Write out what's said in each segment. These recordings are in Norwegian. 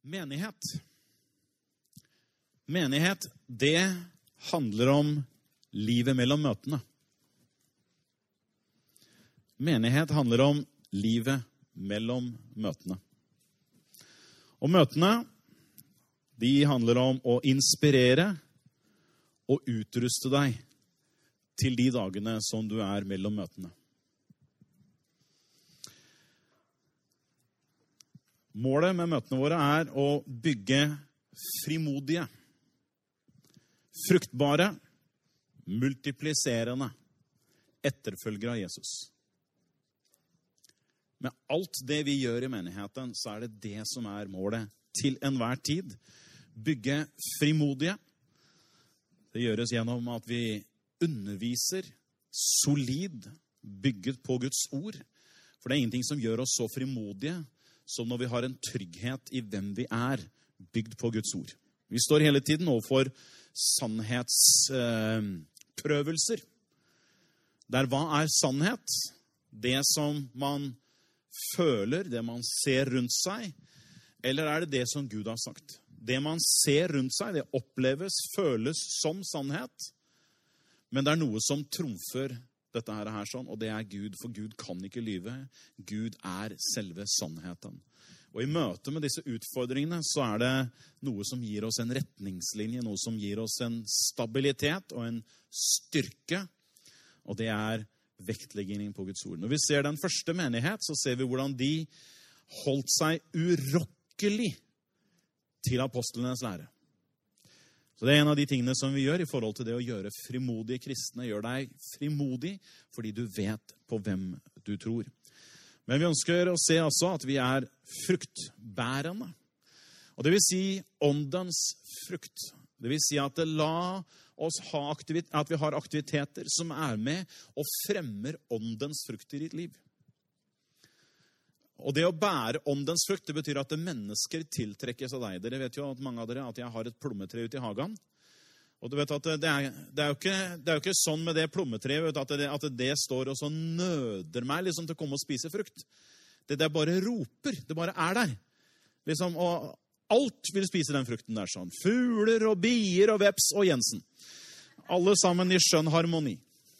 Menighet. Menighet, det handler om livet mellom møtene. Menighet handler om livet mellom møtene. Og møtene, de handler om å inspirere og utruste deg til de dagene som du er mellom møtene. Målet med møtene våre er å bygge frimodige, fruktbare, multipliserende etterfølgere av Jesus. Med alt det vi gjør i menigheten, så er det det som er målet til enhver tid. Bygge frimodige. Det gjøres gjennom at vi underviser solid, bygget på Guds ord. For det er ingenting som gjør oss så frimodige som når vi har en trygghet i hvem vi er, bygd på Guds ord. Vi står hele tiden overfor sannhetsprøvelser. Der hva er sannhet? Det som man føler, det man ser rundt seg, eller er det det som Gud har sagt? Det man ser rundt seg, det oppleves, føles som sannhet, men det er noe som trumfer dette her sånn, og det er Gud, for Gud kan ikke lyve. Gud er selve sannheten. Og i møte med disse utfordringene så er det noe som gir oss en retningslinje, noe som gir oss en stabilitet og en styrke, og det er vektleggingen på Guds ord. Når vi ser den første menighet, så ser vi hvordan de holdt seg urokkelig til apostlenes lære. Så det er en av de tingene som vi gjør i forhold til det å gjøre frimodige kristne. Gjør deg frimodig fordi du vet på hvem du tror. Men vi ønsker å se altså at vi er fruktbærende. Og det vil si åndens frukt. Det vil si at la oss at vi har aktiviteter som er med og fremmer åndens frukt i ditt liv. Og det å bære åndens frukt, det betyr at mennesker tiltrekkes av deg. Dere vet jo at mange av dere at jeg har et plommetre ute i hagen. Og du vet at det er jo ikke sånn med det plommetreet at det står og så nøder meg liksom, til å komme og spise frukt. Det bare roper, det bare er der. Liksom, og alt vil spise den frukten der sånn. Fugler og bier og veps og Jensen. Alle sammen i skjønn harmoni.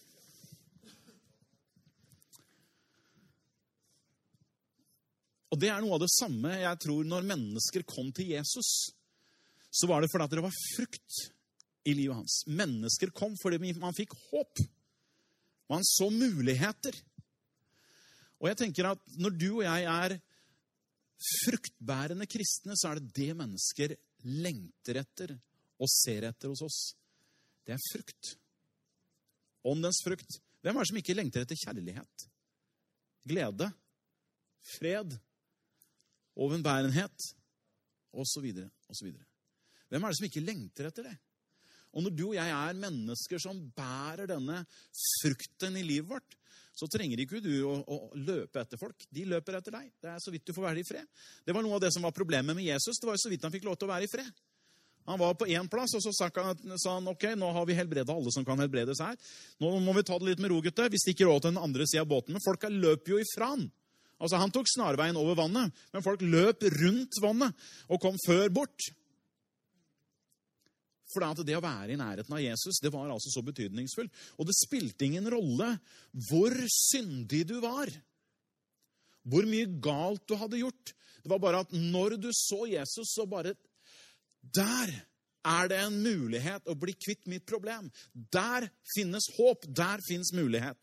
Og det er noe av det samme jeg tror når mennesker kom til Jesus, så var det fordi at det var frukt i livet hans. Mennesker kom fordi man fikk håp. Man så muligheter. Og jeg tenker at når du og jeg er fruktbærende kristne, så er det det mennesker lengter etter og ser etter hos oss. Det er frukt. Åndens frukt. Hvem er det som ikke lengter etter kjærlighet? Glede, fred, overbærenhet, og så videre, og så videre. Hvem er det som ikke lengter etter det? Og når du og jeg er mennesker som bærer denne frukten i livet vårt, så trenger ikke du å løpe etter folk. De løper etter deg. Det er så vidt du får være i fred. Det var noe av det som var problemet med Jesus. Det var så vidt han fikk lov til å være i fred. Han var på en plass, og så sa han, ok, nå har vi helbredet alle som kan helbredes her. Nå må vi ta det litt med ro, gutter. Vi stikker råd til den andre siden av båten, men folk løper jo ifra han. Altså, han tok snarveien over vannet, men folk løp rundt vannet og kom før bort. For det å være i nærheten av Jesus, det var altså så betydningsfullt. Og det spilte ingen rolle hvor syndig du var, hvor mye galt du hadde gjort. Det var bare at når du så Jesus, så bare, der er det en mulighet å bli kvitt mitt problem. Der finnes håp, der finnes mulighet.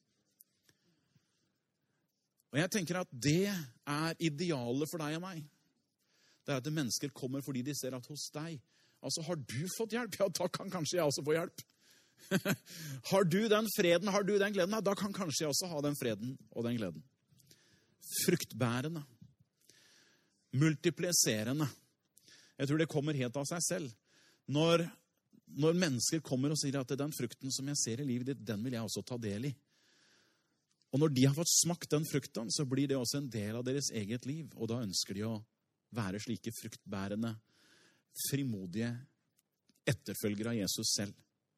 Og jeg tenker at det er idealet for deg og meg. Det er at mennesker kommer fordi de ser at hos deg, altså har du fått hjelp? Ja, da kan kanskje jeg også få hjelp. Har du den freden, har du den gleden? Ja, da kan kanskje jeg også ha den freden og den gleden. Fruktbærende. Multipliserende. Jeg tror det kommer helt av seg selv. Når mennesker kommer og sier at den frukten som jeg ser i livet ditt, den vil jeg også ta del i. Og når de har fått smakt den frukten, så blir det også en del av deres eget liv. Og da ønsker de å være slike fruktbærende, frimodige etterfølgere av Jesus selv.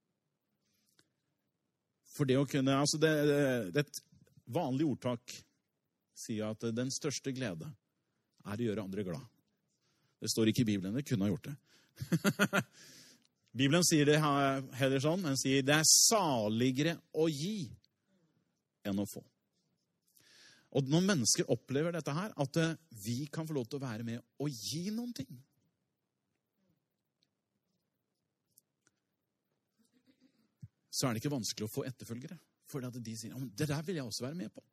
For det å kunne, altså det et vanlig ordtak sier at den største glede er å gjøre andre glad. Det står ikke i Bibelen, det kunne ha gjort det. Bibelen sier det heller sånn, den sier det saligere å gi enn å få. Og når mennesker opplever dette her, at vi kan få lov til å være med og gi noen ting, så er det ikke vanskelig å få etterfølgere. For at de sier, det der vil jeg også være med på.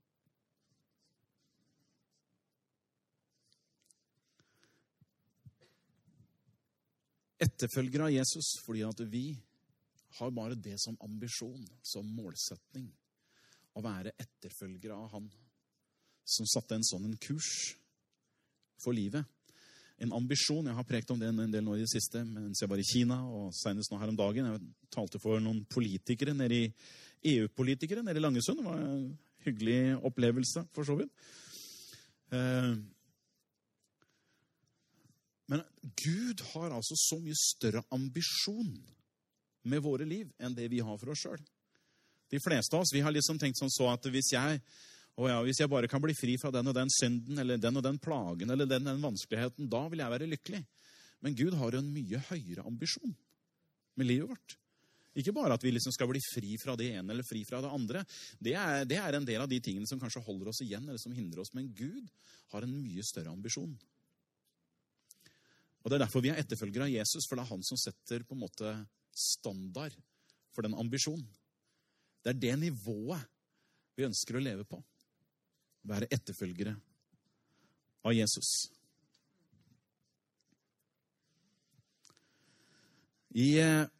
Etterfølgere av Jesus, fordi at vi har bare det som ambisjon, som målsetning, å være etterfølgere av han som satte en sånn kurs for livet. En ambisjon, jeg har prekt om det en del nå i det siste, mens jeg var i Kina, og senest nå her om dagen. Jeg talte for noen politikere, EU-politikere nede i Langesund. Det var en hyggelig opplevelse, for så vidt. Men Gud har altså så mye større ambisjon med våre liv enn det vi har for oss selv. De fleste av oss, vi har liksom tenkt sånn så at hvis jeg bare kan bli fri fra den og den synden, eller den og den plagen, eller den vanskeligheten, da vil jeg være lykkelig. Men Gud har en mye høyere ambisjon med livet vårt. Ikke bare at vi liksom skal bli fri fra det ene eller fri fra det andre. Det er en del av de tingene som kanskje holder oss igjen, eller som hindrer oss. Men Gud har en mye større ambisjon. Og det er derfor vi er etterfølgere av Jesus, for det er han som setter på en måte standard for den ambisjonen. Det er det nivået vi ønsker å leve på. Være etterfølgere av Jesus. I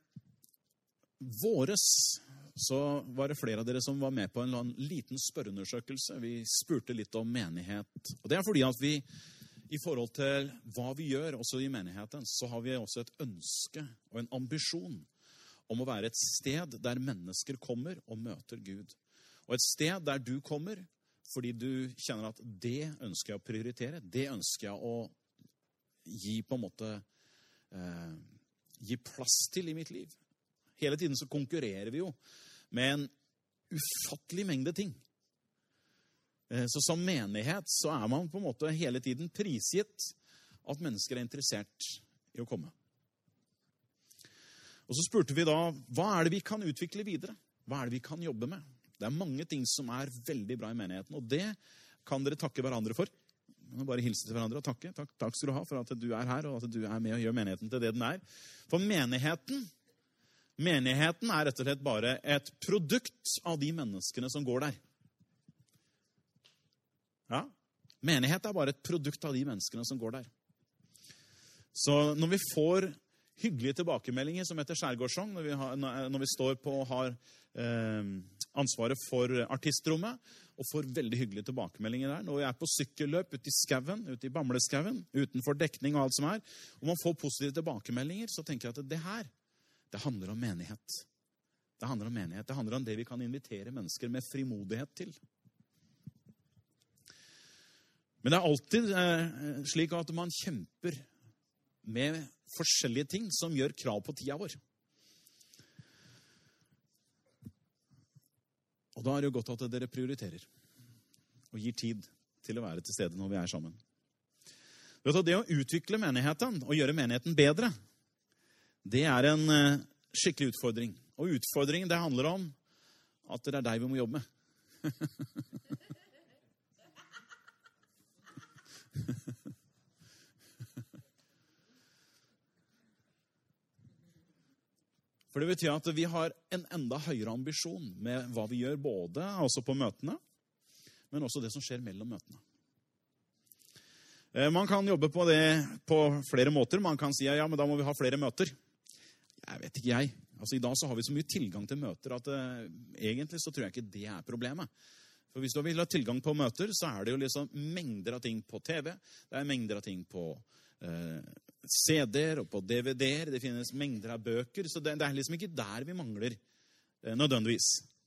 våres så var det flere av dere som var med på en liten spørreundersøkelse. Vi spurte litt om menighet. Og det er fordi at vi, i forhold til hva vi gjør også i menigheten, så har vi også et ønske og en ambisjon om å være et sted der mennesker kommer og møter Gud. Og et sted der du kommer fordi du kjenner at det ønsker jeg å prioritere, det ønsker jeg å gi på en måte, gi plass til i mitt liv. Hele tiden så konkurrerer vi jo med en ufattelig mengde ting. Så som menighet så er man på en måte hele tiden prisgitt at mennesker er interessert i å komme. Og så spurte vi da, hva er det vi kan utvikle videre? Hva er det vi kan jobbe med? Det er mange ting som er veldig bra i menigheten, og det kan dere takke hverandre for. Bare hilse til hverandre og takke. Takk skal du ha for at du er her, og at du er med og gjør menigheten til det den er. For menigheten er rett og slett bare et produkt av de menneskene som går der. Ja, menighet er bare et produkt av de menneskene som går der. Så når vi får hyggelige tilbakemeldinger som heter Skjærgårdssang, når vi står på og har ansvaret for artistrommet, og får veldig hyggelige tilbakemeldinger der. Når vi er på sykkelløp ute i skauen, ute i Bamleskauen, utenfor dekning og alt som er, og man får positive tilbakemeldinger, så tenker jeg at det her, det handler om menighet. Det handler om menighet. Det handler om det vi kan invitere mennesker med frimodighet til. Men det er alltid slik at man kjemper med forskjellige ting som gjør krav på tida vår. Og da er det jo godt at dere prioriterer og gir tid til å være til stede når vi er sammen. Det å utvikle menigheten og gjøre menigheten bedre, det er en skikkelig utfordring. Og utfordringen, det handler om at det er deg vi må jobbe med. For det betyr at vi har en enda høyere ambisjon med hva vi gjør, både altså på møtene, men også det som skjer mellom møtene. Man kan jobbe på det på flere måter. Man kan si, ja, men da må vi ha flere møter. Jeg vet ikke jeg. Altså i dag så har vi så mye tilgang til møter at egentlig så tror jeg ikke det er problemet. For hvis du vil ha tilgang på møter, så er det jo liksom mengder av ting på TV, det er mengder av ting på CD-er og på DVD-er, det finnes mengder av bøker, så det er liksom ikke der vi mangler nødvendigvis.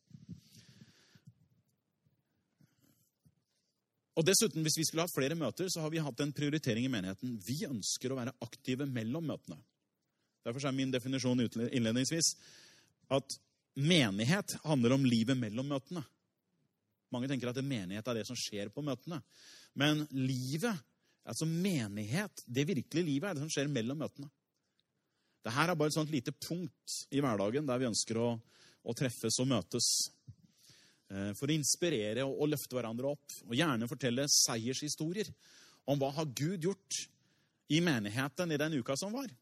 Og dessuten, hvis vi skulle hatt flere møter, så har vi hatt en prioritering i menigheten. Vi ønsker å være aktive mellom møtene. Derfor er min definisjon innledningsvis at menighet handler om livet mellom møtene. Mange tenker at menighet er det som skjer på møtene. Men livet Altså menighet, det virkelige livet det som skjer mellom møtene. Dette bare et sånt lite punkt i hverdagen der vi ønsker å treffes og møtes. For å inspirere og løfte hverandre opp. Og gjerne fortelle seiershistorier om hva har Gud gjort i menigheten i den uka som var.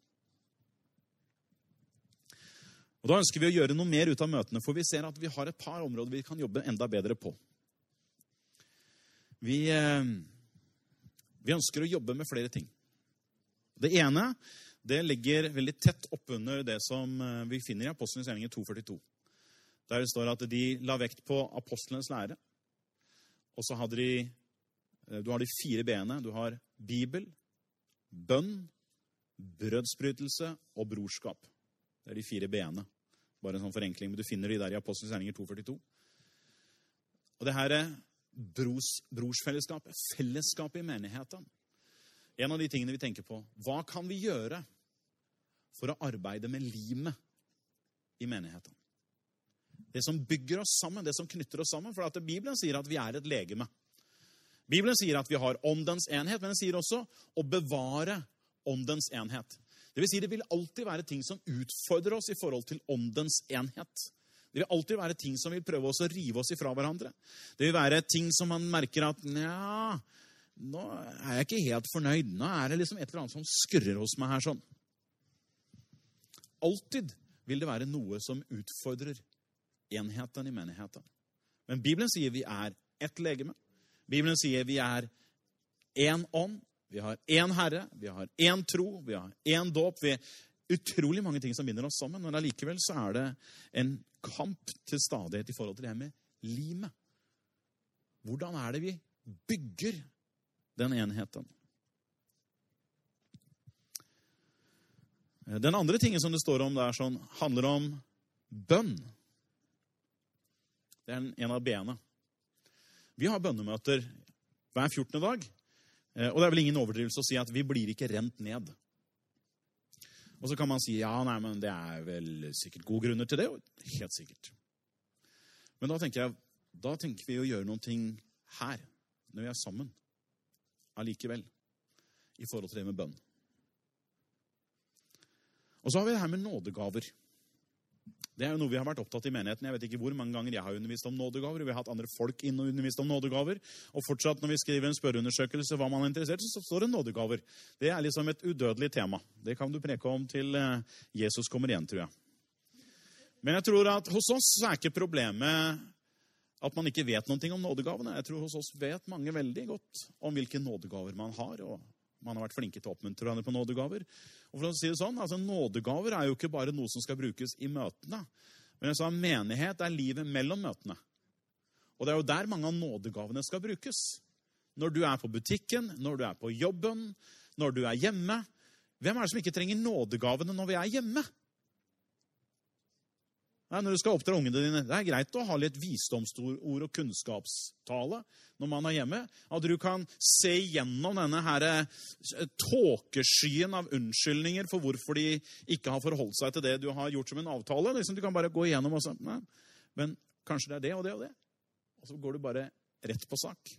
Og da ønsker vi å gjøre noe mer ut av møtene, for vi ser at vi har et par områder vi kan jobbe enda bedre på. Vi ønsker å jobbe med flere ting. Det ene, det ligger veldig tett oppunder det som vi finner i Apostlenes gjerninger 2,42. Der det står at de la vekt på apostlenes lære. Og så hadde du har de 4 benene. Du har Bibel, bønn, brødsbrytelse og brorskap. Det de 4 benene. Bare en sånn forenkling, men du finner de der i Apostlenes gjerninger 2,42. Og det her brorsfellesskapet, fellesskapet i menigheten. En av de tingene vi tenker på, hva kan vi gjøre for å arbeide med limet i menigheten? Det som bygger oss sammen, det som knytter oss sammen, for at Bibelen sier at vi er et legeme. Bibelen sier at vi har åndens enhet, men den sier også å bevare åndens enhet. Det vil si, det vil alltid være ting som utfordrer oss i forhold til åndens enhet. Det vil alltid være ting som vil prøve oss å rive oss ifra hverandre. Det vil være ting som man merker at, ja, nå er jeg ikke helt fornøyd. Nå er det liksom et eller annet som skurrer hos meg her sånn. Alltid vil det være noe som utfordrer enheten i menigheten. Men Bibelen sier vi er ett legeme. Bibelen sier vi er en ånd. Vi har en Herre, vi har en tro, vi har en dåp. Vi er utrolig mange ting som binder oss sammen, men allikevel så er det en kamp til stadighet i forhold til det med limet. Hvordan er det vi bygger den enheten? Den andre tingen som det står om der sånn, handler om bønn. Det er en av benene. Vi har bønnemøter hver 14. dag, og det er vel ingen overdrivelse å si at vi blir ikke rent ned. Og så kan man si, ja, nei, men det er vel sikkert gode grunner til det, og helt sikkert. Men da tenker vi å gjøre noen ting her, når vi er sammen, allikevel, i forhold til det med bønn. Og så har vi det her med nådegaver. Det er jo noe vi har vært opptatt i menigheten. Jeg vet ikke hvor mange ganger jeg har undervist om nådegaver. Vi har hatt andre folk inn og undervist om nådegaver. Og fortsatt når vi skriver en spørreundersøkelse hva man er interessert i, så står det nådegaver. Det er liksom et udødelig tema. Det kan du preke om til Jesus kommer igjen, tror jeg. Men jeg tror at hos oss er ikke problemet at man ikke vet noe om nådegavene. Jeg tror hos oss vet mange veldig godt om hvilke nådegaver man har, og man har vært flinke til å oppmuntre hverandre på nådegaver. Og for å si det sånn, altså nådegaver er jo ikke bare noe som skal brukes i møtene. Men jeg sa, menighet er livet mellom møtene. Og det er jo der mange av nådegavene skal brukes. Når du er på butikken, når du er på jobben, når du er hjemme. Hvem er det som ikke trenger nådegavene når vi er hjemme? Nei, når du skal oppdra ungene dine, det er greit å ha litt visdomsord og kunnskapstale når man er hjemme. At du kan se gjennom denne her tåkeskyen av unnskyldninger for hvorfor de ikke har forholdt seg til det du har gjort som en avtale. Liksom, du kan bare gå igjennom og si, nei, men kanskje det er det og det og det. Og så går du bare rett på sak.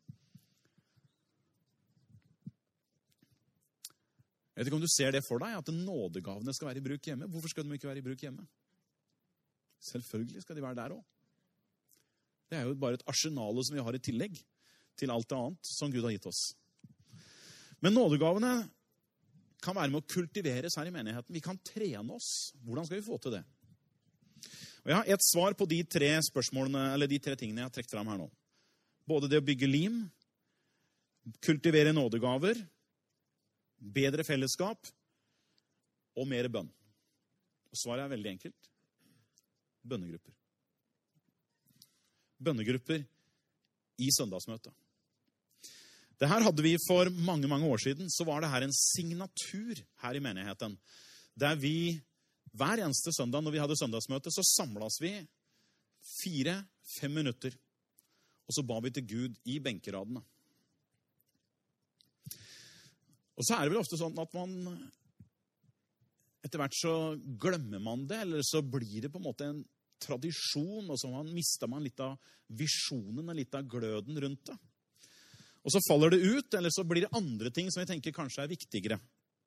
Jeg vet ikke om du ser det for deg, at nådegavene skal være i bruk hjemme. Hvorfor skal de ikke være i bruk hjemme? Selvfølgelig skal de være der også. Det er jo bare et arsenale som vi har i tillegg til alt det annet som Gud har gitt oss. Men nådegavene kan være med å kultiveres her i menigheten. Vi kan trene oss. Hvordan skal vi få til det? Og jeg har et svar på de 3 spørsmålene, eller de 3 tingene jeg har trekt frem her nå. Både det å bygge lim, kultivere nådegaver, bedre fellesskap og mer bønn. Og svaret er veldig enkelt. Bønnegrupper. Bønnegrupper i søndagsmøtet. Det her hadde vi for mange, mange år siden. Så var det her en signatur her i menigheten. Der vi hver eneste søndag når vi hadde søndagsmøte, så samlet vi 4-5 minutter. Og så ba vi til Gud i benkeradene. Og så er det vel ofte sånn at man etter hvert så glemmer man det, eller så blir det på en måte en tradisjon, og så mister man litt av visjonen og litt av gløden rundt det. Og så faller det ut, eller så blir det andre ting som jeg tenker kanskje er viktigere.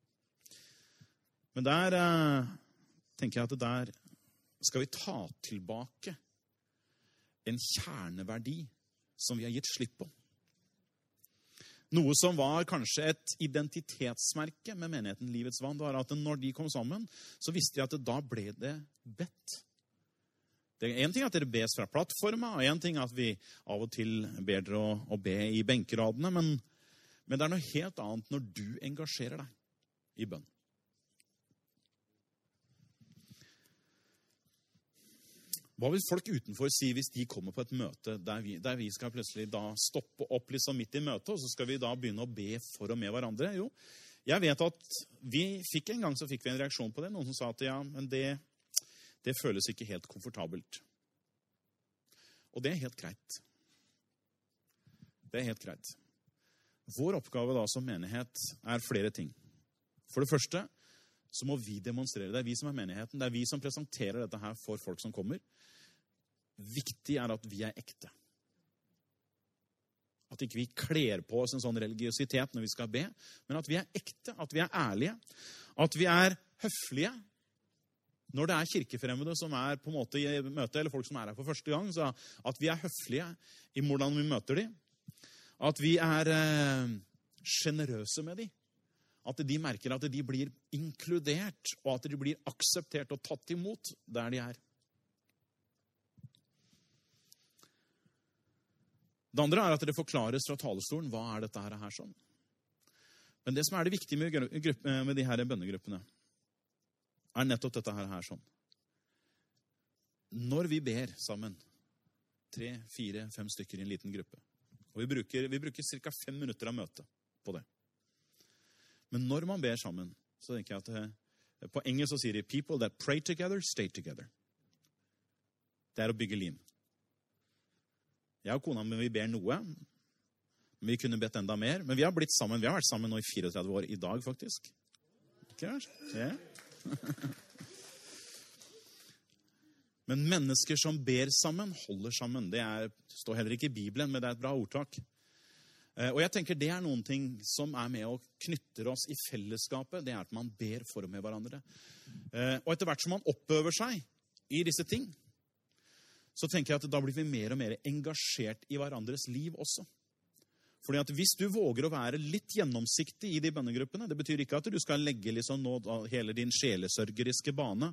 Men der tenker jeg at der skal vi ta tilbake en kjerneverdi som vi har gitt slipp på. Noe som var kanskje et identitetsmerke med menigheten Livets Vann, var at når de kom sammen, så visste de at da ble det bedt. Det er en ting at dere bes fra plattforma, og en ting at vi av og til ber dere å be i benkeradene, men det er noe helt annet når du engasjerer deg i bønn. Hva vil folk utenfor si hvis de kommer på et møte der vi skal plutselig da stoppe opp liksom midt i møtet, og så skal vi da begynne å be for og med hverandre? Jo, jeg vet at en gang fikk vi en reaksjon på det. Noen som sa at ja, men det føles ikke helt komfortabelt. Og det er helt greit. Det er helt greit. Vår oppgave da som menighet er flere ting. For det første så må vi demonstrere. Det er vi som er menigheten. Det er vi som presenterer dette her for folk som kommer. Viktig er at vi er ekte. At ikke vi kler på oss en sånn religiøsitet når vi skal be, men at vi er ekte, at vi er ærlige, at vi er høflige. Når det er kirkefremmede som er på en måte i møte, eller folk som er her for første gang, så at vi er høflige i hvordan vi møter dem. At vi er generøse med dem. At de merker at de blir inkludert, og at de blir akseptert og tatt imot der de er. Det andre er at det forklares fra talerstolen, hva er dette her sånn? Men det som er det viktige med de her bønnegruppene, er nettopp dette her sånn. Når vi ber sammen, 3, 4, 5 stykker i en liten gruppe, og vi bruker cirka 5 minutter av møtet på det. Men når man ber sammen, så tenker jeg at på engelsk så sier de people that pray together, stay together. Det er å bygge lim. Jeg og kona mi, vi ber noe, men vi kunne bedt enda mer. Men vi har vært sammen nå i 34 år i dag, faktisk. Ikke det? Ja. Men mennesker som ber sammen, holder sammen. Det står heller ikke i Bibelen, men det er et bra ordtak. Og jeg tenker det er noen ting som er med og knytter oss i fellesskapet. Det er at man ber for og med hverandre. Og etter hvert som man oppøver seg i disse ting, så tenker jeg at da blir vi mer og mer engasjert i hverandres liv også. Fordi at hvis du våger å være litt gjennomsiktig i de bønnegruppene, det betyr ikke at du skal legge liksom nå hele din sjelesørgeriske bane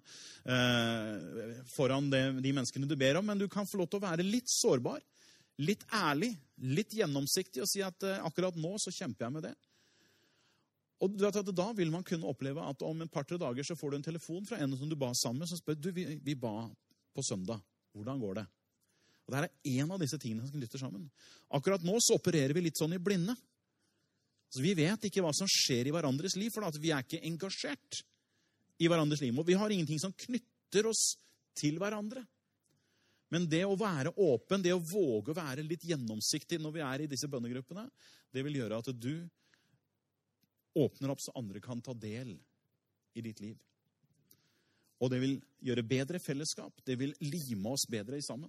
foran de menneskene du ber om, men du kan få lov til å være litt sårbar, litt ærlig, litt gjennomsiktig og si at akkurat nå så kjemper jeg med det. Og du vet at da vil man kunne oppleve at om et par-tre dager så får du en telefon fra en som du ba sammen med, som spør, du, vi ba på søndag, hvordan går det? Og det er en av disse tingene som knytter sammen. Akkurat nå så opererer vi litt sånn i blinde. Så vi vet ikke hva som skjer i hverandres liv, for vi er ikke engasjert i hverandres liv. Og vi har ingenting som knytter oss til hverandre. Men det å være åpen, det å våge å være litt gjennomsiktig når vi er i disse bønnegruppene, det vil gjøre at du åpner opp så andre kan ta del i ditt liv. Og det vil gjøre bedre fellesskap. Det vil lime oss bedre sammen.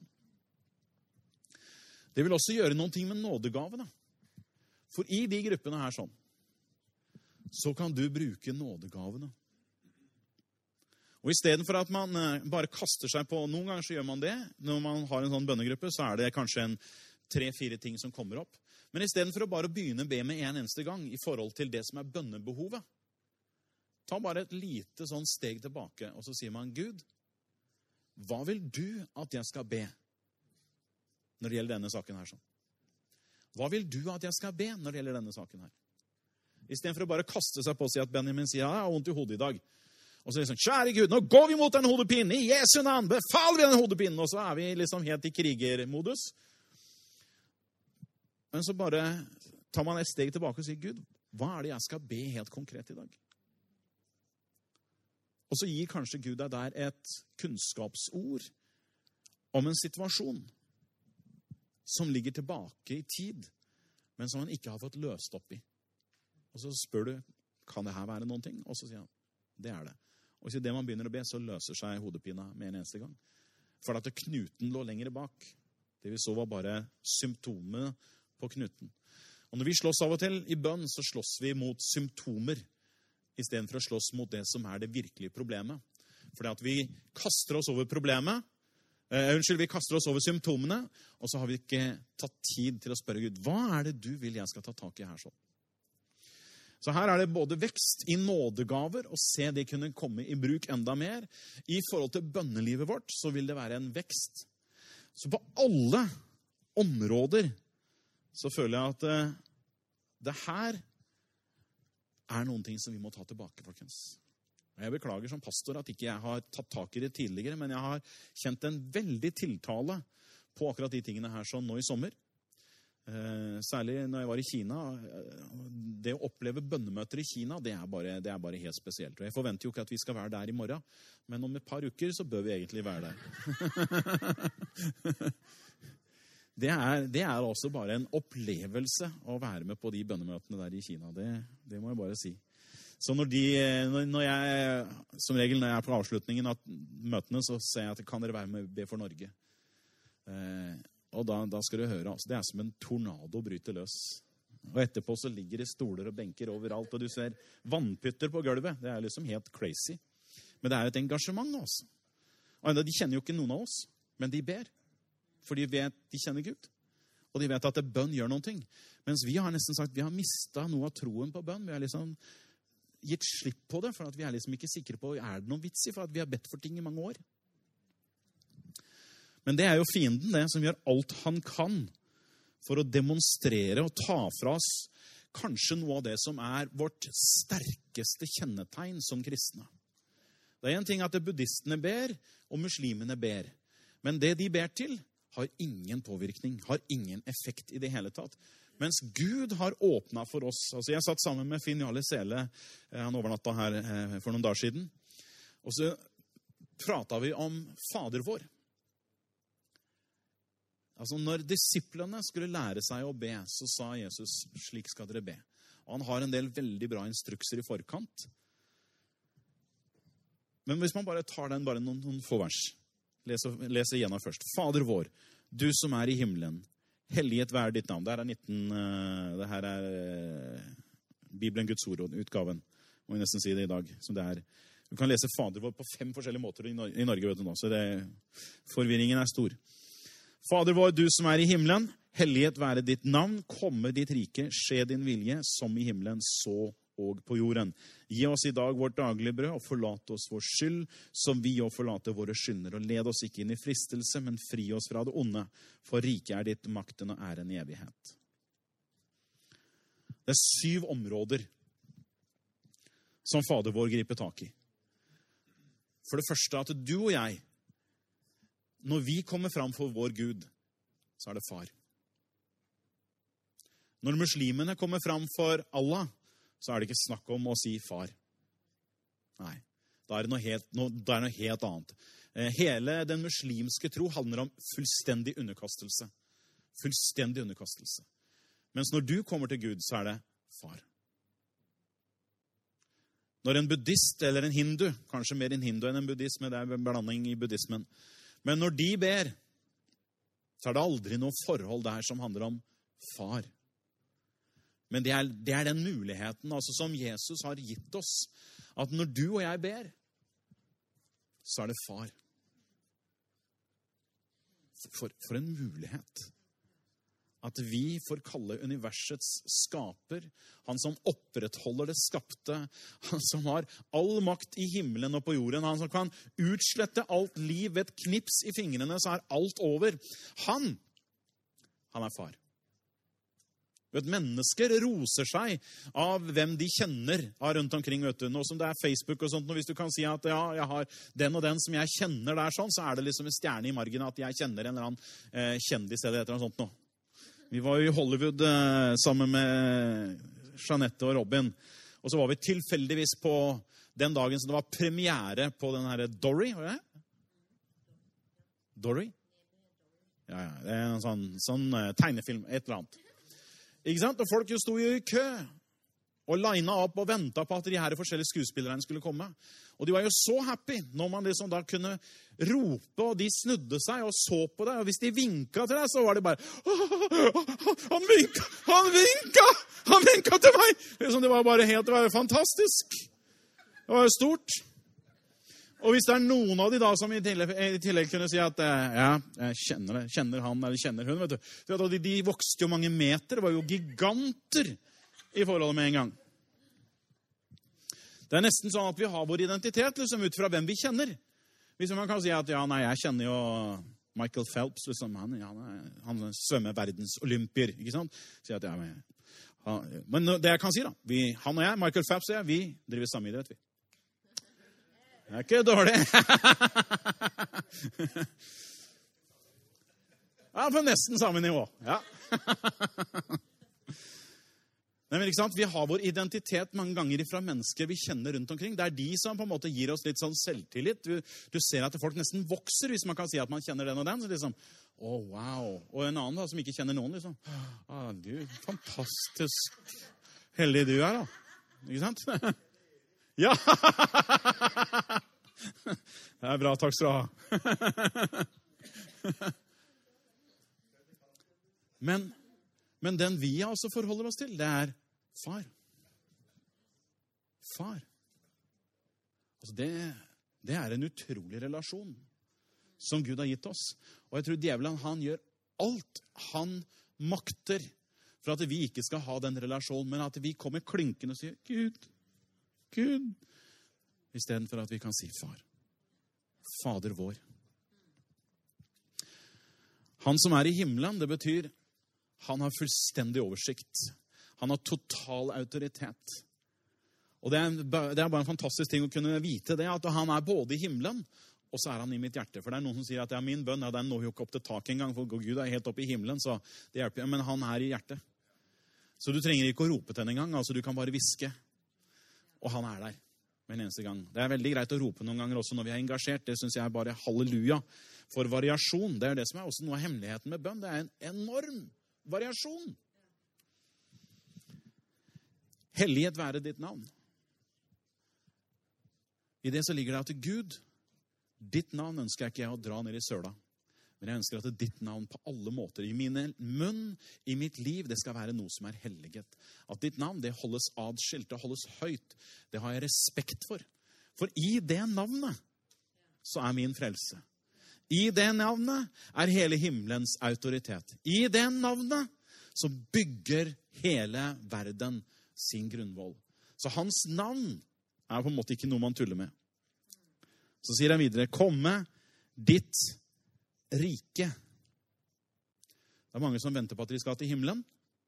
Det vil også gjøre noen ting med nådegavene. For i de gruppene her sånn, så kan du bruke nådegavene. Og i stedet for at man bare kaster seg på, noen ganger så gjør man det, når man har en sånn bønnegruppe, så er det kanskje 3-4 ting som kommer opp. Men i stedet for å bare begynne å be med en eneste gang i forhold til det som er bønnebehovet, ta bare et lite sånn steg tilbake, og så sier man, Gud, hva vil du at jeg skal be når det gjelder denne saken her sånn? Hva vil du at jeg skal be når det gjelder denne saken her? I stedet for å bare kaste seg på og si at Benjamin sier, ja, jeg har vondt i hodet i dag. Og så liksom, kjære Gud, nå går vi mot den hodepinen, i Jesu navn, befaler vi den hodepinen, og så er vi liksom helt i krigermodus. Men så bare tar man et steg tilbake og sier, Gud, hva er det jeg skal be helt konkret i dag? Og så gir kanskje Gud deg der et kunnskapsord om en situasjon som ligger tilbake i tid, men som han ikke har fått løst opp i. Og så spør du, kan det her være noen ting? Og så sier han, det er det. Og så i det man begynner å be, så løser seg hodepina med en eneste gang. For at knuten lå lenger bak. Det vi så var bare symptomene på knuten. Og når vi slåss av og til i bønn, så slåss vi mot symptomer, i stedet for å slåss mot det som det virkelige problemet. Fordi at vi kaster oss over problemet, vi kaster oss over symptomene, og så har vi ikke tatt tid til å spørre Gud, hva det du vil jeg skal ta tak i her sånn? Så her det både vekst i nådegaver, og se det kunne komme i bruk enda mer. I forhold til bønnelivet vårt, så vil det være en vekst. Så på alle områder, så føler jeg at det her noen ting som vi må ta tilbake, folkens. Jeg beklager som pastor at ikke jeg har tatt tak i det tidligere, men jeg har kjent en veldig tiltale på akkurat de tingene her sånn nå i sommer. Særlig når jeg var i Kina. Det å oppleve bønnemøter i Kina, det bare helt spesielt. Og jeg forventer jo ikke at vi skal være der i morgen, men om et par uker så bør vi egentlig være der. Det også bare en opplevelse å være med på de bønnemøtene der i Kina. Det må jeg bare si. Så når jeg, som regel når jeg på avslutningen av møtene, så sier jeg at kan dere være med og be for Norge? Og da skal du høre, altså, det som en tornado bryter løs. Og etterpå så ligger det stoler og benker overalt, og du ser vannpytter på gulvet. Det liksom helt crazy. Men det et engasjement også. Og de kjenner jo ikke noen av oss, men de ber. For de kjenner Gud. Og de vet at bønn gjør noen ting. Mens vi har nesten sagt, vi har mistet noe av troen på bønn. Vi har liksom gitt slipp på det, for at vi liksom ikke sikre på, det noen vits i, for at vi har bedt for ting i mange år. Men det jo fienden, det som gjør alt han kan for å demonstrere og ta fra oss kanskje noe av det som vårt sterkeste kjennetegn som kristne. Det en ting at buddhistene ber, og muslimene ber. Men det de ber til, har ingen påvirkning, har ingen effekt i det hele tatt. Mens Gud har åpnet for oss. Altså jeg satt sammen med Finn Jarle Sele, han overnattet her for noen dager siden. Og så pratet vi om Fader vår. Altså når disiplene skulle lære seg å be, så sa Jesus, slik skal dere be. Og han har en del veldig bra instrukser i forkant. Men hvis man bare tar den bare noen få vers, leser igjennom først. Fader vår, du som i himmelen, helliget være ditt navn. Det her Bibelen Guds ord, utgaven, må jeg nesten si det i dag, som det Du kan lese Fader vår på 5 forskjellige måter i Norge, vet du nå, så forvirringen stor. Fader vår, du som i himmelen, helliget være ditt navn, komme ditt rike, skje din vilje, som i himmelen, så og på jorden. Gi oss i dag vårt daglige brød, og forlate oss vår skyld, som vi også forlater våre skynder, og led oss ikke inn i fristelse, men fri oss fra det onde, for riket ditt, makten og æren i evighet. Det 7 områder som Fader vår griper tak i. For det første at du og jeg, når vi kommer fram for vår Gud, så det far. Når muslimene kommer fram for Allah, så det ikke snakk om å si far. Nei, da det noe helt annet. Hele den muslimske tro handler om fullstendig underkastelse. Fullstendig underkastelse. Mens når du kommer til Gud, så det far. Når en buddhist eller en hindu, kanskje mer en hindu enn en buddhist, men det en blanding i buddhismen, men når de ber, så det aldri noe forhold der som handler om far. Men det den muligheten altså, som Jesus har gitt oss, at når du og jeg ber, så det far. For en mulighet. At vi får kalle universets skaper, han som opprettholder det skapte, han som har all makt i himmelen og på jorden, han som kan utslette alt liv ved et knips i fingrene, så alt over. Han far. Mennesker roser seg av hvem de kjenner rundt omkring, vet du. Nå som det Facebook og sånt, hvis du kan si at ja, jeg har den og den som jeg kjenner der sånn, så det liksom en stjerne i margen at jeg kjenner en eller annen kjendis eller et eller annet sånt nå. Vi var i Hollywood sammen med Jeanette og Robin, og så var vi tilfeldigvis på den dagen som det var premiere på den her Dory, var det? Dory? Ja, det en sånn tegnefilm, et eller annet. Ikke sant? Og folk jo sto jo i kø. og linet opp og ventet på at de her forskjellige skuespillerne skulle komme. Og de var jo så happy når man liksom da kunne rope, og de snudde seg og så på deg. Og hvis de vinket til deg, så var det bare Han vinket til meg! Liksom, det var bare helt, det var jo fantastisk. Det var jo stort. Og hvis det er noen av de da som i tillegg kunne si at ja, jeg kjenner han eller kjenner hun, vet du. De vokste jo mange meter, det var jo giganter i forholdet med en gang. Det er nesten sånn at vi har vår identitet liksom, ut fra hvem vi kjenner. Hvis man kan si at ja, nei, jeg kjenner jo Michael Phelps, liksom, han svømmer verdens olympier, ikke sant? Si at, ja, men det jeg kan si da, han og jeg, Michael Phelps og jeg, vi driver samme idrett, vi. Det er ikke dårlig. Ja, på nesten samme nivå. Ja. Men ikke sant? Vi har vår identitet mange ganger fra mennesker vi kjenner rundt omkring. Det er de som på en måte gir oss litt sånn selvtillit. Du ser at folk nesten vokser hvis man kan si at man kjenner den og den. Så liksom, wow. Og en annen da, som ikke kjenner noen, liksom. Du, fantastisk heldig du er da. Ikke sant? Ja! Det er bra, takk skal du ha. Men den vi altså forholder oss til, det er far. Far. Altså det er en utrolig relasjon som Gud har gitt oss. Og jeg tror djevelen, han gjør alt han makter for at vi ikke skal ha den relasjonen, men at vi kommer klinkende og sier, Gud, i stedet for at vi kan si far. Fader vår. Han som er i himmelen, det betyr han har fullstendig oversikt. Han har total autoritet. Og det er bare en fantastisk ting å kunne vite det, at han er både i himmelen, og så er han i mitt hjerte. For det er noen som sier at det er min bønn, ja, den når jo ikke opp til tak en gang, for Gud er helt oppe i himmelen, så det hjelper. Men han er i hjertet. Så du trenger ikke å rope til den en gang, altså du kan bare viske. Og han er der med en eneste gang. Det er veldig greit å rope noen ganger også når vi er engasjert. Det synes jeg er bare halleluja for variasjon. Det er det som er også noe av hemmeligheten med bønn. Det er en enorm variasjon. Hellighet være ditt navn. I det så ligger det at Gud, ditt navn ønsker jeg ikke å dra ned i søla. Men jeg ønsker at ditt navn på alle måter, i min munn, i mitt liv, det skal være noe som er helliget. At ditt navn, det holdes adskilt, det holdes høyt. Det har jeg respekt for. For i det navnet, så er min frelse. I det navnet er hele himmelens autoritet. I det navnet, så bygger hele verden sin grunnvoll. Så hans navn er på en måte ikke noe man tuller med. Så sier han videre, komme ditt rike. Det er mange som venter på at de skal til himmelen.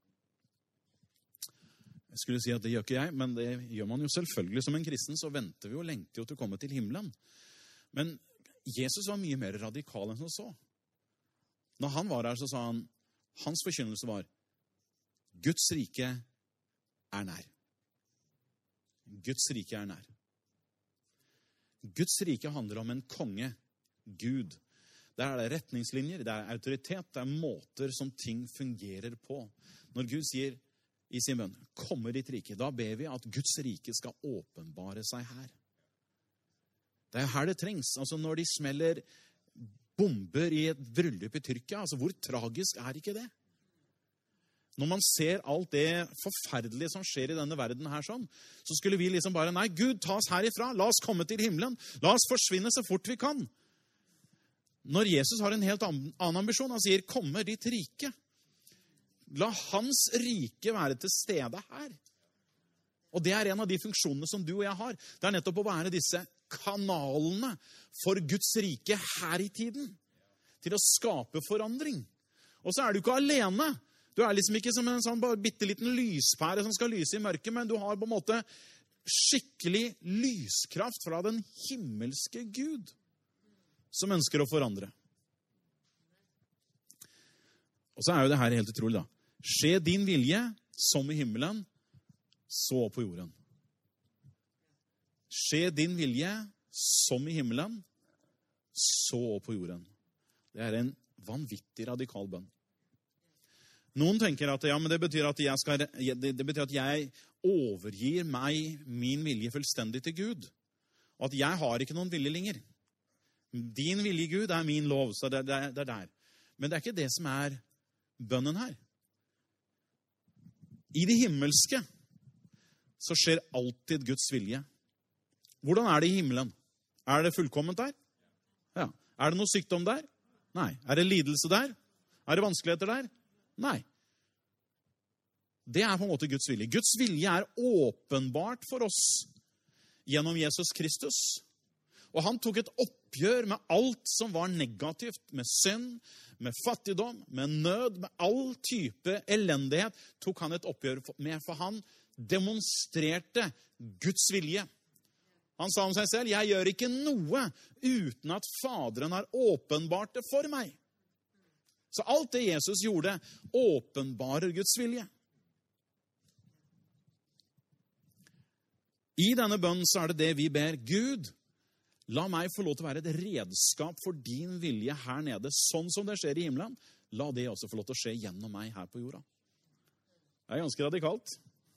Jeg skulle si at det gjør ikke jeg, men det gjør man jo selvfølgelig som en kristen, så venter vi og lengter jo til å komme til himmelen. Men Jesus var mye mer radikal enn som så. Når han var her, så sa han, hans forkynnelse var, Guds rike er nær. Guds rike er nær. Guds rike handler om en konge, Gud. Det er retningslinjer, det er autoritet, det er måter som ting fungerer på. Når Gud sier i sin bønn, kommer ditt rike, da ber vi at Guds rike skal åpenbare seg her. Det er her det trengs. Altså når de smeller bomber i et bryllup i Tyrkia, altså hvor tragisk er ikke det? Når man ser alt det forferdelige som skjer i denne verden her sånn, så skulle vi liksom bare, nei, Gud, ta oss herifra, la oss komme til himmelen, la oss forsvinne så fort vi kan. Når Jesus har en helt annen ambisjon, han sier, kommer ditt rike. La hans rike være til stede her. Og det er en av de funksjonene som du og jeg har. Det er nettopp å være disse kanalene for Guds rike her i tiden. Til å skape forandring. Og så er du ikke alene. Du er liksom ikke som en sånn bare bitteliten lyspære som skal lyse i mørket, men du har på en måte skikkelig lyskraft fra den himmelske Gud som ønsker å forandre. Og så er jo det her helt utrolig da. Skje din vilje som i himmelen, så på jorden. Skje din vilje som i himmelen, så på jorden. Det er en vanvittig radikal bønn. Noen tenker at ja, men det betyr at jeg overgir min vilje fullstendig til Gud. Og at jeg har ikke noen vilje lenger. Din vilje, Gud, er min lov, så det er der. Men det er ikke det som er bønnen her. I det himmelske så skjer alltid Guds vilje. Hvordan er det i himmelen? Er det fullkomment der? Ja. Er det noe sykdom der? Nei. Er det lidelse der? Er det vanskeligheter der? Nei. Det er på en måte Guds vilje. Guds vilje er åpenbart for oss gjennom Jesus Kristus. Og han tok et oppgjør med alt som var negativt, med synd, med fattigdom, med nød, med all type elendighet, tok han et oppgjør med, for han demonstrerte Guds vilje. Han sa om seg selv, jeg gjør ikke noe uten at Faderen har åpenbart det for meg. Så alt det Jesus gjorde, åpenbarer Guds vilje. I denne bønnen så er det det vi ber, Gud, la meg få lov til å være et redskap for din vilje her nede, sånn som det skjer i himmelen. La det også få lov til å skje gjennom meg her på jorda. Det er ganske radikalt.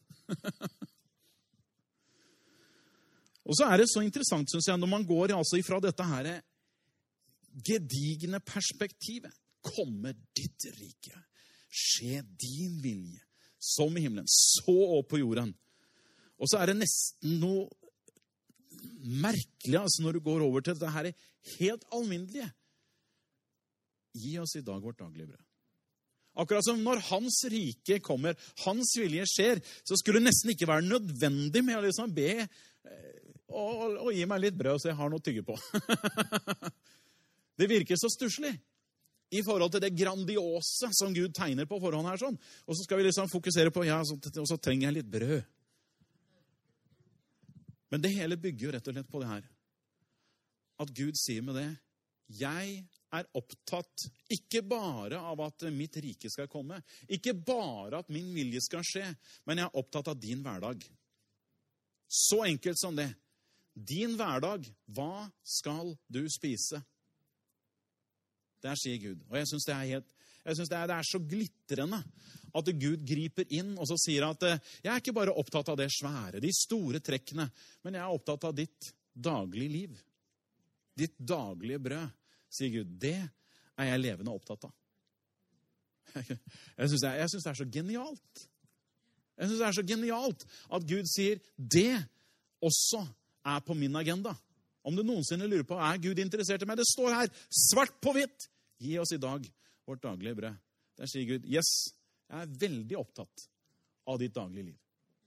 Og så er det så interessant, synes jeg, når man går altså ifra dette her gedigne perspektivet. Kommer ditt rike, skje din vilje, som i himmelen, så opp på jorden. Og så er det nesten noe merkelig, altså når du går over til dette her helt alminnelige. Gi oss i dag vårt daglige brød. Akkurat som når hans rike kommer, hans vilje skjer, så skulle det nesten ikke være nødvendig med å liksom be og gi meg litt brød så jeg har noe å tygge på. Det virker så stusslig i forhold til det grandiose som Gud tegner på forhånd her sånn. Og så skal vi liksom fokusere på, ja, og så trenger jeg litt brød. Men det hele bygger jo rett og slett på det her. At Gud sier med det, jeg er opptatt ikke bare av at mitt rike skal komme, ikke bare at min vilje skal skje, men jeg er opptatt av din hverdag. Så enkelt som det. Din hverdag, hva skal du spise? Der sier Gud. Og jeg synes det er så glittrende at Gud griper inn og så sier at jeg er ikke bare opptatt av det svære, de store trekkene, men jeg er opptatt av ditt daglige liv. Ditt daglige brød, sier Gud. Det er jeg levende opptatt av. Jeg synes det er så genialt. Jeg synes det er så genialt at Gud sier det også er på min agenda. Om du noensinne lurer på, er Gud interessert i meg? Det står her, svart på hvitt. Gi oss i dag vårt daglige brød. Der sier Gud, yes, jeg er veldig opptatt av ditt daglige liv.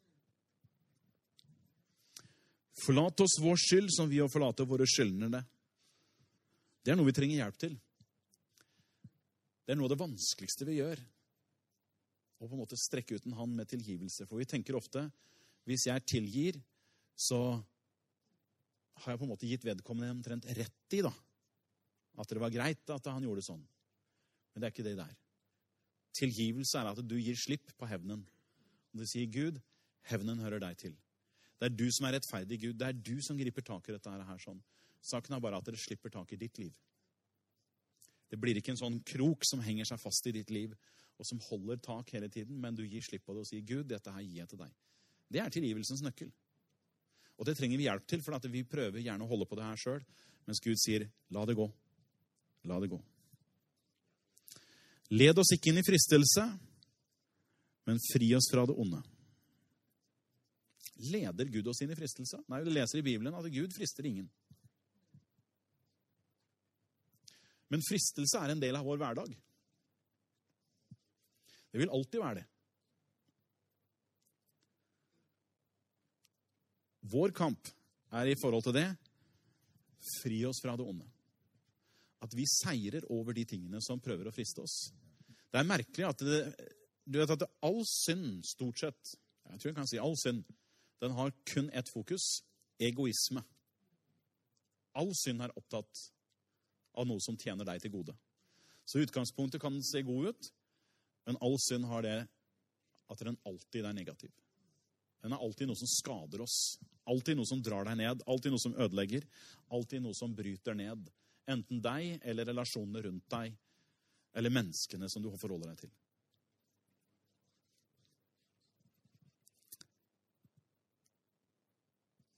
Forlat oss vår skyld som vi har forlatet våre skyldnere. Det er noe vi trenger hjelp til. Det er noe av det vanskeligste vi gjør. Å på en måte strekke ut en hånd med tilgivelse. For vi tenker ofte, hvis jeg tilgir, så har jeg på en måte gitt vedkommende omtrent rett i da. At det var greit at han gjorde sånn. Men det er ikke det der. Tilgivelse er at du gir slipp på hevnen. Og du sier, Gud, hevnen hører deg til. Det er du som er rettferdig, Gud. Det er du som griper tak i dette her sånn. Saken er bare at dere slipper tak i ditt liv. Det blir ikke en sånn krok som henger seg fast i ditt liv, og som holder tak hele tiden, men du gir slipp på det og sier, Gud, dette her gir jeg til deg. Det er tilgivelsens nøkkel. Og det trenger vi hjelp til, for at vi prøver gjerne å holde på det her selv, mens Gud sier, la det gå. La det gå. Led oss ikke inn i fristelse, men fri oss fra det onde. Leder Gud oss inn i fristelse? Nei, vi leser i Bibelen at Gud frister ingen. Men fristelse er en del av vår hverdag. Det vil alltid være det. Vår kamp er i forhold til det, fri oss fra det onde. At vi seirer over de tingene som prøver å friste oss. Det er merkelig at du vet at all synd, stort sett, jeg tror jeg kan si all synd, den har kun ett fokus, egoisme. All synd er opptatt av noe som tjener deg til gode. Så utgangspunktet kan se god ut, men all synd har det at den alltid er negativ. Den er alltid noe som skader oss. Alltid noe som drar deg ned. Alltid noe som ødelegger. Alltid noe som bryter ned. Enten deg, eller relasjonene rundt deg, eller menneskene som du forholder deg til.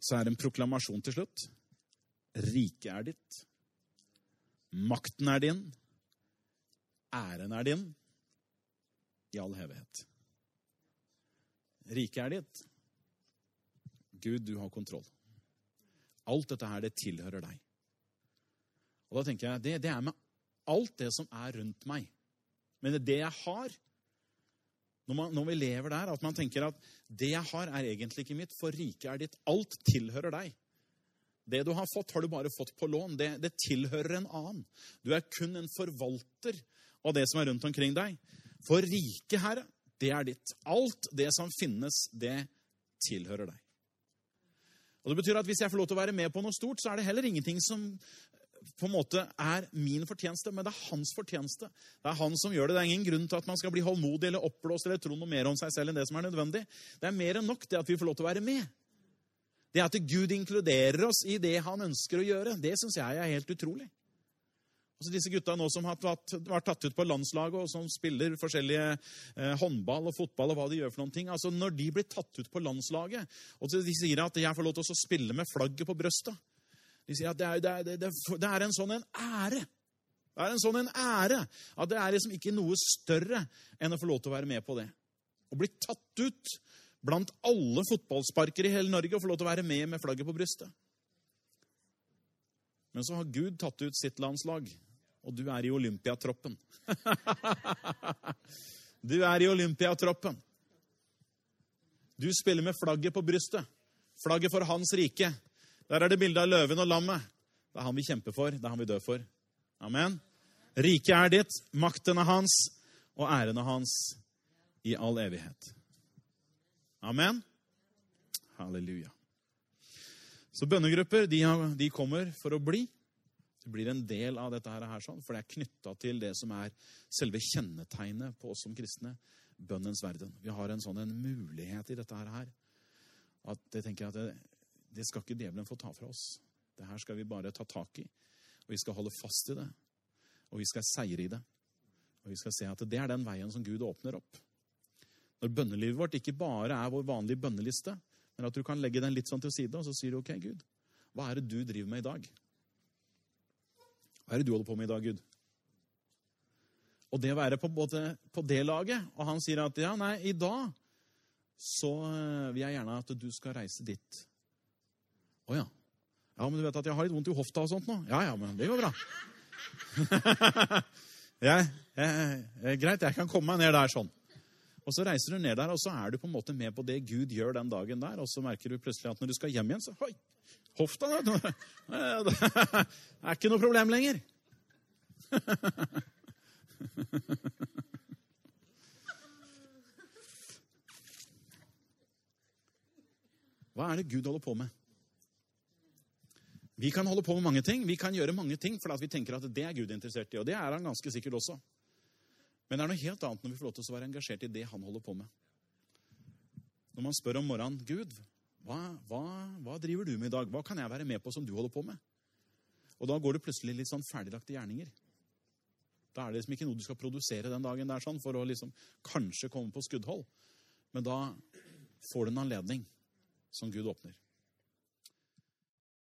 så er det en proklamasjon til slutt. Riket er ditt. Makten er din. Æren er din. I all evighet. Riket er ditt. Gud, du har kontroll. Alt dette her, det tilhører deg. Og da tenker jeg, det er med alt det som er rundt meg. Men det jeg har, når vi lever der, at man tenker at det jeg har er egentlig ikke mitt, for riket er ditt. Alt tilhører deg. Det du har fått, har du bare fått på lån. Det tilhører en annen. Du er kun en forvalter av det som er rundt omkring deg. For riket, Herre, det er ditt. Alt det som finnes, det tilhører deg. Og det betyr at hvis jeg får lov til å være med på noe stort, så er det heller ingenting som på en måte er min fortjeneste, men det er hans fortjeneste. Det er han som gjør det. Det er ingen grunn til at man skal bli holdmodig eller oppblåst eller tro noe mer om seg selv enn det som er nødvendig. Det er mer enn nok det at vi får lov til å være med. Det at Gud inkluderer oss i det han ønsker å gjøre, det synes jeg er helt utrolig. Altså disse gutta nå som har vært tatt ut på landslaget og som spiller forskjellige håndball og fotball og hva de gjør for noen ting. Altså når de blir tatt ut på landslaget, og de sier at jeg får lov til å spille med flagget på brøstet. De sier at det er en sånn en ære. Det er en sånn en ære at det er liksom ikke noe større enn å få lov til å være med på det. Å bli tatt ut blant alle fotballsparkere i hele Norge og få lov til å være med flagget på brystet. Men så har Gud tatt ut sitt landslag, og du er i Olympiatroppen. Du er i Olympiatroppen. Du spiller med flagget på brystet. Flagget for hans rike. Der er det bildet av løven og lammet. Det er han vi kjemper for, det er han vi dør for. Amen. Riket er ditt, makten er hans, og æren er hans i all evighet. Amen. Halleluja. Så bønnegrupper, de kommer for å bli. Det blir en del av dette her sånn, for det er knyttet til det som er selve kjennetegnet på oss som kristne, bønnens verden. Vi har en sånn mulighet i dette her, at jeg tenker at det skal ikke djevelen få ta fra oss. Det her skal vi bare ta tak i, og vi skal holde fast i det, og vi skal seire i det. Og vi skal se at det er den veien som Gud åpner opp. Når bønnelivet vårt ikke bare er vår vanlige bønneliste, men at du kan legge den litt sånn til side, og så sier du, ok, Gud, hva er det du driver med i dag? Hva er det du holder på med i dag, Gud? Og det å være på det laget, og han sier at, ja, nei, i dag, så vil jeg gjerne at du skal reise dit. Åja. Ja, men du vet at jeg har litt vondt i hofta og sånt nå. Ja, men det går bra. Greit, jeg kan komme meg ned der sånn. Og så reiser du ned der, og så er du på en måte med på det Gud gjør den dagen der, og så merker du plutselig at når du skal hjem igjen, så hoi, hofta, det er ikke noe problem lenger. Hva er det Gud holder på med? Vi kan holde på med mange ting, vi kan gjøre mange ting, for at vi tenker at det er Gud interessert i, og det er han ganske sikkert også. Men det er noe helt annet når vi får lov til å være engasjert i det han holder på med. Når man spør om morgenen, Gud, hva driver du med i dag? Hva kan jeg være med på som du holder på med? Og da går det plutselig litt sånn ferdiglagte gjerninger. Da er det liksom ikke noe du skal produsere den dagen der sånn, for å liksom kanskje komme på skuddhold. Men da får du en anledning som Gud åpner.